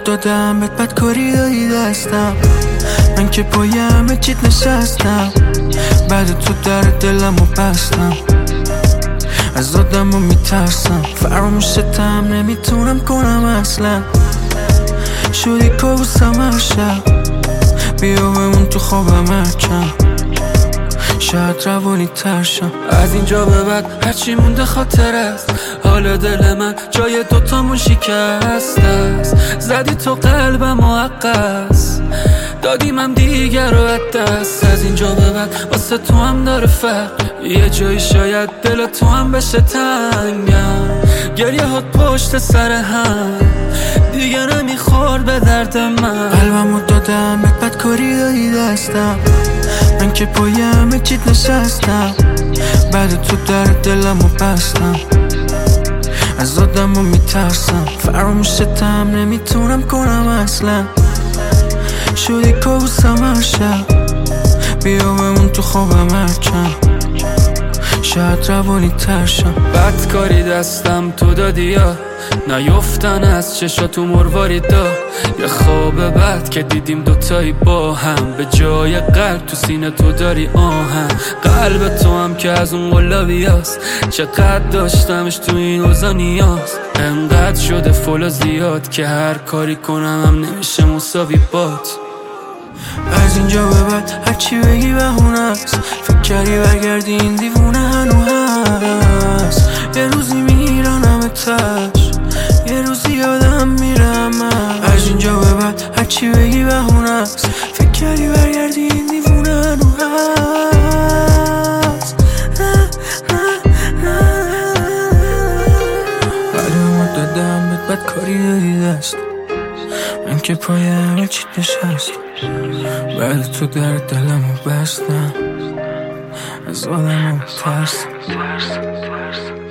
دادم بهت بدکاری دادی دستم، من که پای همه چیت نشستم، بعد تو در دلمو بستم، از آدمو میترسم، فراموشتم نمیتونم کنم اصلا، شدی کابوسم هر شب، بیا بمون تو خوابم هرچم، شاید روانی ترشم. از اینجا به بعد هرچی مونده خاطر است، حال دل من جای دوتامون شکست است، زدی تو قلبم موقت، دادیم هم دیگر رو از دست. از اینجا به بعد واسه تو هم داره فرق، یه جایی شاید دل تو هم بشه تنگم، گریه هات پشت سر هم دیگه نمیخور به درد من، قلبمو دادم بهت بدکاری دادی دستم، من که پای همه چیت نشستم، بعد تو در دلمو بستم، از آدمو میترسم، فراموشتم نمیتونم کنم اصلا، شدی کابوسم هر شب، بیا بمون تو خوابم هرچم، شاید روانی ترشم. بدکاری دستم تو دادی یا نیفتن از چشاتو مروارید دا، یه خواب بد که دیدیم دوتایی با هم، به جای قلب تو سینه تو داری آهن، قلب تو هم که از اون قلابیاست، چقدر داشتمش تو این اوضاع نیاز، انقدر شده فولا زیاد که هر کاری کنم هم نمیشه مساوی بات. از اینجا به بعد هرچی بگی بهونه است، فکر کردی برگردی این دیوونه هنو هست، یه روزی میرانم تش، یه روزی یادم میرم من. از اینجا به بعد هرچی بگی بهونه است، فکر کردی برگردی این دیوونه هنو هست، بعد مدت دادم بهت بدکاری دادی دست، من که پای همه چیت نشستم، بعد تو در دلمو بستم، از آدمو ترسم.